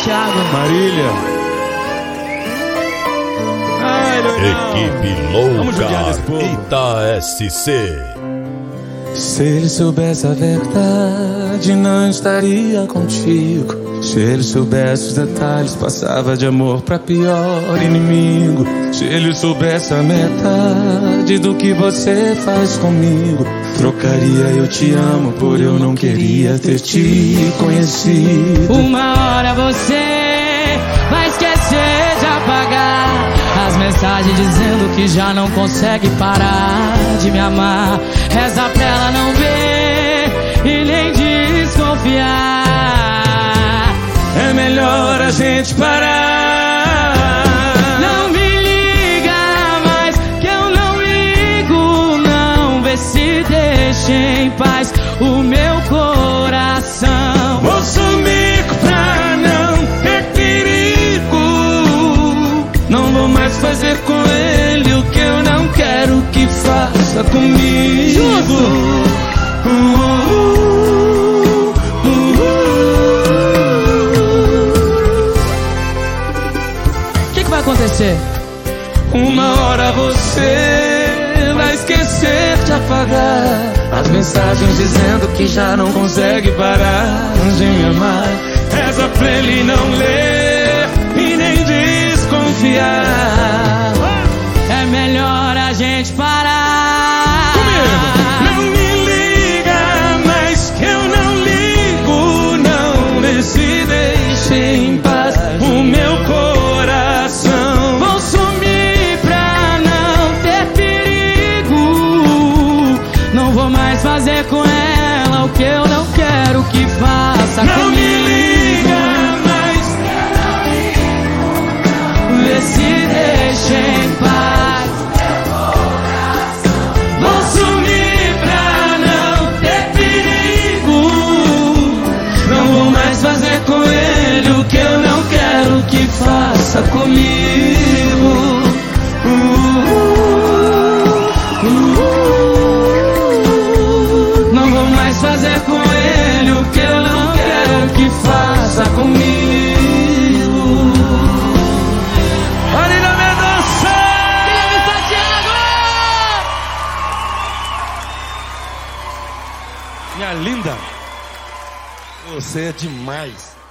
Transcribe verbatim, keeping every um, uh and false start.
Thiago. Marília. Ai, Equipe Louca Ita S C. Se ele soubesse a verdade, não estaria contigo. Se ele soubesse os detalhes, passava de amor pra pior inimigo. Se ele soubesse a metade do que você faz comigo, trocaria eu te amo por eu não queria ter te conhecido. Uma hora você vai esquecer de apagar as mensagens dizendo que já não consegue parar de me amar. Reza pra ela não ver e nem desconfiar. É melhor a gente parar. Não me liga mais, que eu não ligo, não. Vê se deixa em paz o meu coração. Vou sumir pra não ter perigo. Não vou mais fazer com ele o que eu não quero que faça comigo. Junto. Uh, uh, uh, uh, O que, que vai acontecer? Uma hora você vai esquecer de apagar as mensagens dizendo que já não consegue parar de me amar. Reza pra ele não ler e nem desconfiar. É melhor a gente parar. Não me liga mais, que eu não ligo, não. Vê se deixa em paz o meu coração. Vou sumir pra não ter perigo. Não vou mais fazer com ela o que eu não quero que faça Não comigo. me liga mais, Vê se deixa em paz. vou sumir pra não ter perigo. Não vou mais fazer com ele o que eu não quero que faça comigo. Uh, uh, uh. Não vou mais fazer com ele o que eu não quero que faça comigo. Marília Mendonça! Minha linda, você é demais.